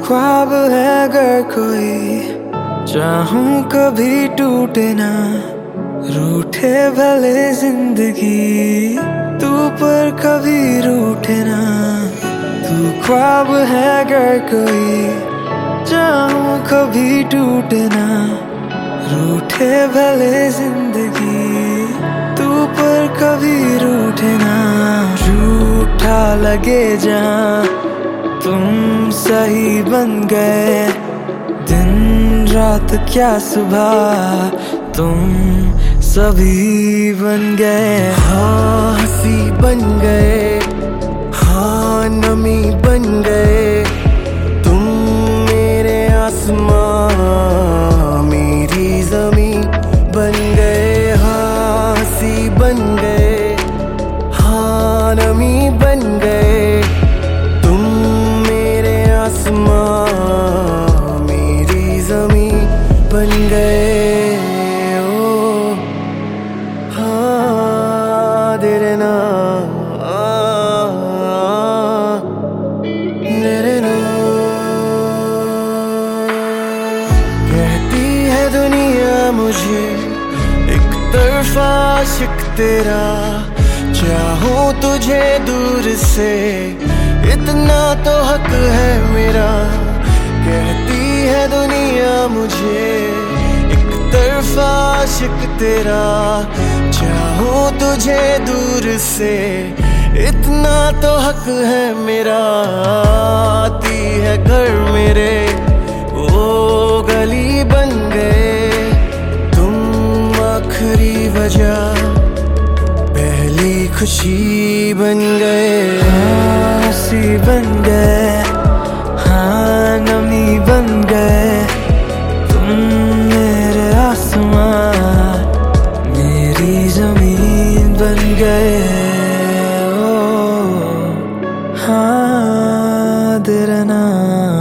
ख्वाब है अगर कोई, चाहूं कभी टूटे ना, रूठे भले जिंदगी, तू पर कभी रूठे ना। तू ख्वाब है अगर कोई, चाहूं कभी टूटे ना, रूठे भले जिंदगी, तू पर कभी रूठे ना। रूठा लगे जहां तुम सही बन गए, दिन रात क्या सुबह तुम सभी बन गए। हाँ हंसी बन गए, हाँ नमी बन गए, तुम मेरे आसमां मेरी ज़मीं बन गए। हाँ हंसी बन गए, हाँ नमी बन गए, तुम मेरे आसमां मेरी ज़मीं बन गए। ओ हाँ तेरे ना तेरे ना। कहती है दुनिया मुझे एक तरफा आशिक तेरा, चाहूं तुझे दूर से इतना तो हक है मेरा। कहती है दुनिया मुझे एक तरफा आशिक तेरा, चाहूं तुझे दूर से इतना तो हक है मेरा। आती है घर मेरे वो गली बन गए, तुम आखिरी वजह पहली खुशी बन गए। हंसी बन गए, हाँ नमी बन गए, तुम मेरे आसमां मेरी जमीन बन गए। ओ हाँ तेरा नाम